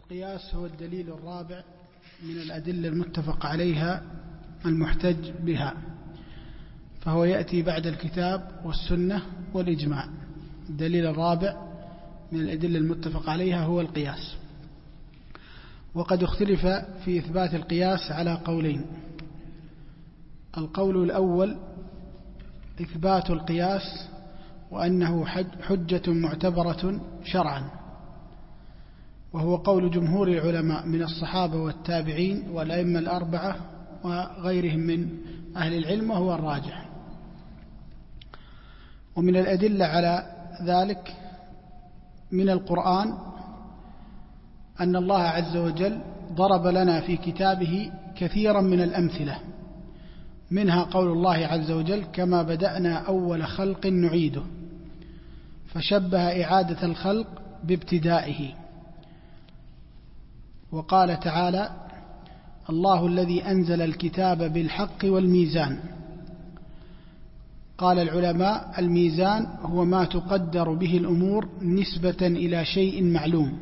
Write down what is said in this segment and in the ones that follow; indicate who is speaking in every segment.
Speaker 1: القياس هو الدليل الرابع من الأدلة المتفق عليها المحتج بها، فهو يأتي بعد الكتاب والسنة والإجماع. الدليل الرابع من الأدلة المتفق عليها هو القياس. وقد اختلف في إثبات القياس على قولين. القول الأول إثبات القياس وأنه حجة معتبرة شرعا، وهو قول جمهور العلماء من الصحابة والتابعين والأئمة الأربعة وغيرهم من أهل العلم، وهو الراجح. ومن الأدلة على ذلك من القرآن أن الله عز وجل ضرب لنا في كتابه كثيرا من الأمثلة، منها قول الله عز وجل: كما بدأنا أول خلق نعيده، فشبه إعادة الخلق بابتدائه. وقال تعالى: الله الذي أنزل الكتاب بالحق والميزان. قال العلماء: الميزان هو ما تقدر به الأمور نسبة إلى شيء معلوم.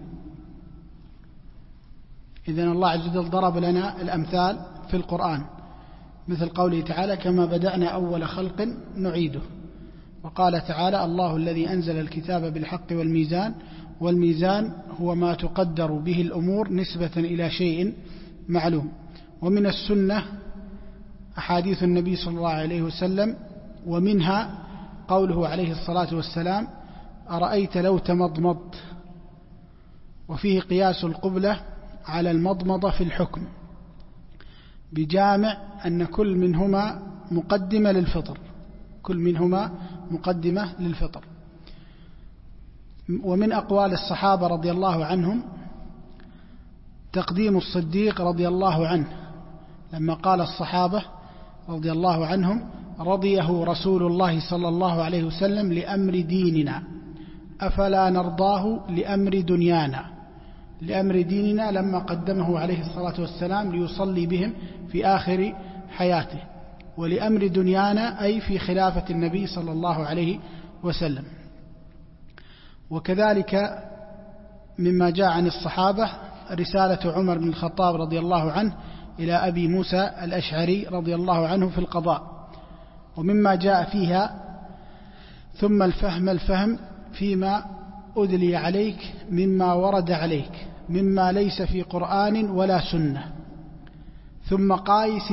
Speaker 1: إذن الله عز وجل ضرب لنا الأمثال في القرآن، مثل قوله تعالى: كما بدأنا أول خلق نعيده. وقال تعالى: الله الذي أنزل الكتاب بالحق والميزان. والميزان هو ما تقدر به الأمور نسبة إلى شيء معلوم. ومن السنة أحاديث النبي صلى الله عليه وسلم، ومنها قوله عليه الصلاة والسلام: أرأيت لو تمضمضت. وفيه قياس القبلة على المضمضة في الحكم، بجامع أن كل منهما مقدمة للفطر، كل منهما مقدمة للفطر. ومن أقوال الصحابة رضي الله عنهم تقديم الصديق رضي الله عنه، لما قال الصحابة رضي الله عنهم: رضيه رسول الله صلى الله عليه وسلم لأمر ديننا، أفلا نرضاه لأمر دنيانا. لأمر ديننا لما قدمه عليه الصلاة والسلام ليصلي بهم في آخر حياته، ولأمر دنيانا أي في خلافة النبي صلى الله عليه وسلم. وكذلك مما جاء عن الصحابة رسالة عمر بن الخطاب رضي الله عنه إلى أبي موسى الأشعري رضي الله عنه في القضاء، ومما جاء فيها: ثم الفهم فيما أدلي عليك مما ورد عليك مما ليس في قرآن ولا سنة، ثم قايس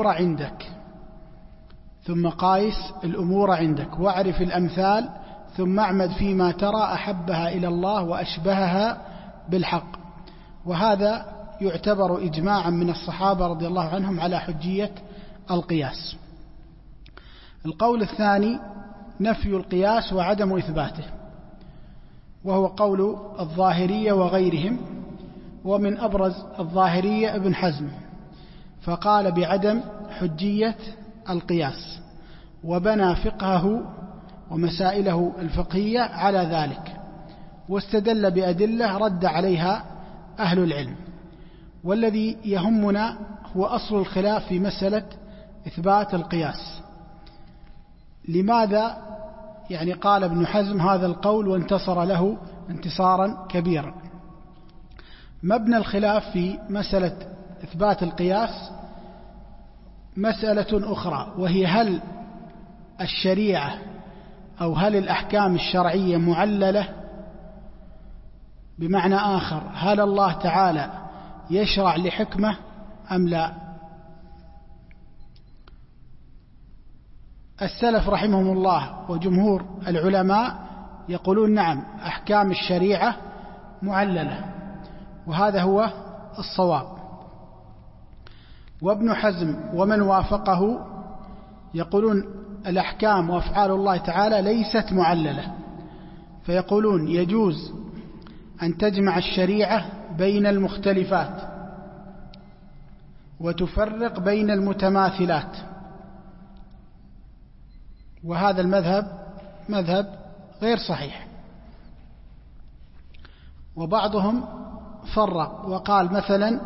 Speaker 1: الأمور عندك واعرف الأمثال، ثم اعمد فيما ترى أحبها إلى الله وأشبهها بالحق. وهذا يعتبر إجماعا من الصحابة رضي الله عنهم على حجية القياس. القول الثاني نفي القياس وعدم إثباته، وهو قول الظاهرية وغيرهم، ومن أبرز الظاهرية ابن حزم، فقال بعدم حجية القياس، وبنى فقهه ومسائله الفقهية على ذلك، واستدل بأدلة رد عليها أهل العلم. والذي يهمنا هو أصل الخلاف في مسألة إثبات القياس. لماذا قال ابن حزم هذا القول وانتصر له انتصارا كبيرا؟ مبنى الخلاف في مسألة إثبات القياس مسألة أخرى، وهي هل الشريعة أو هل الأحكام الشرعية معللة؟ بمعنى آخر، هل الله تعالى يشرع لحكمة أم لا؟ السلف رحمهم الله وجمهور العلماء يقولون: نعم، أحكام الشريعة معللة، وهذا هو الصواب. وابن حزم ومن وافقه يقولون: الأحكام وأفعال الله تعالى ليست معللة، فيقولون: يجوز أن تجمع الشريعة بين المختلفات وتفرق بين المتماثلات. وهذا مذهب غير صحيح. وبعضهم فرق وقال: مثلا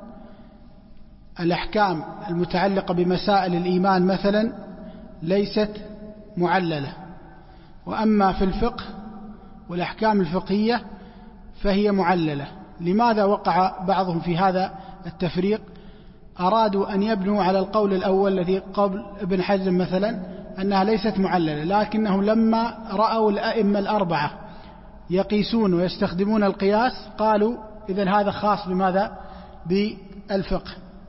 Speaker 1: الأحكام المتعلقة بمسائل الإيمان مثلا ليست معللة، وأما في الفقه والأحكام الفقهية فهي معللة. لماذا وقع بعضهم في هذا التفريق؟ أرادوا أن يبنوا على القول الأول الذي قبل ابن حزم مثلا أنها ليست معللة، لكنهم لما رأوا الأئمة الأربعة يقيسون ويستخدمون القياس قالوا إذن هذا خاص بماذا؟ بالفقه،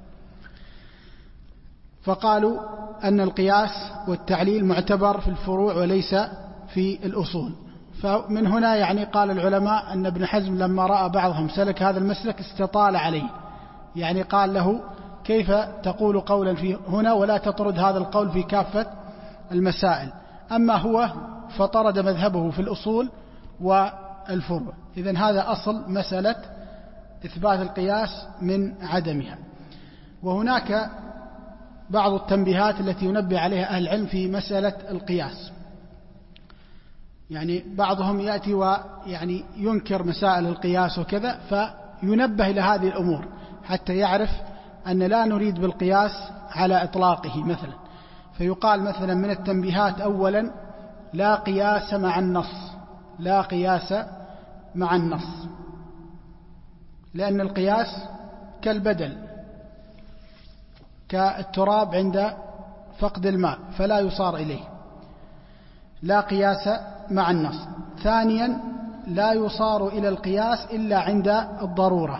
Speaker 1: فقالوا أن القياس والتعليل معتبر في الفروع وليس في الأصول. فمن هنا يعني قال العلماء أن ابن حزم لما رأى بعضهم سلك هذا المسلك استطال عليه، يعني قال له كيف تقول قولا في هنا ولا تطرد هذا القول في كافة المسائل؟ أما هو فطرد مذهبه في الأصول والفروع. إذن هذا أصل مسألة إثبات القياس من عدمها. وهناك بعض التنبيهات التي ينبه عليها أهل العلم في مسألة القياس. يعني بعضهم يأتي ويعني ينكر مسائل القياس وكذا، فينبه إلى هذه الأمور حتى يعرف أن لا نريد بالقياس على إطلاقه مثلا. فيقال مثلا من التنبيهات أولا لا قياس مع النص، لا قياس مع النص، لأن القياس كالبدل كالتراب عند فقد الماء فلا يصار إليه، لا قياس مع النص. ثانيا لا يصار إلى القياس إلا عند الضرورة.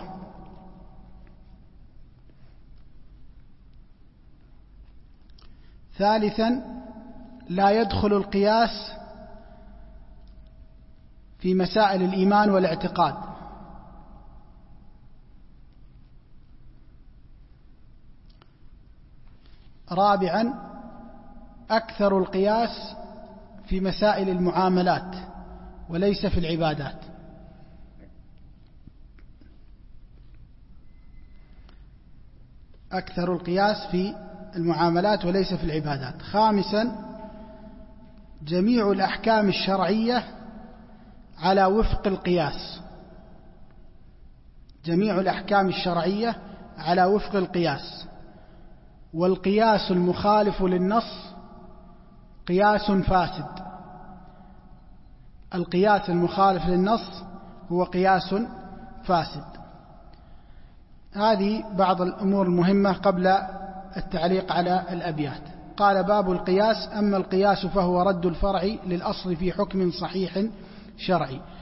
Speaker 1: ثالثا لا يدخل القياس في مسائل الإيمان والاعتقاد. رابعا أكثر القياس في مسائل المعاملات وليس في العبادات. أكثر القياس في المعاملات وليس في العبادات. خامسا جميع الأحكام الشرعية على وفق القياس، جميع الأحكام الشرعية على وفق القياس. والقياس المخالف للنص قياس فاسد، القياس المخالف للنص هو قياس فاسد. هذه بعض الأمور المهمة قبل التعليق على الأبيات. قال باب القياس: أما القياس فهو رد الفرع للأصل في حكم صحيح شرعي.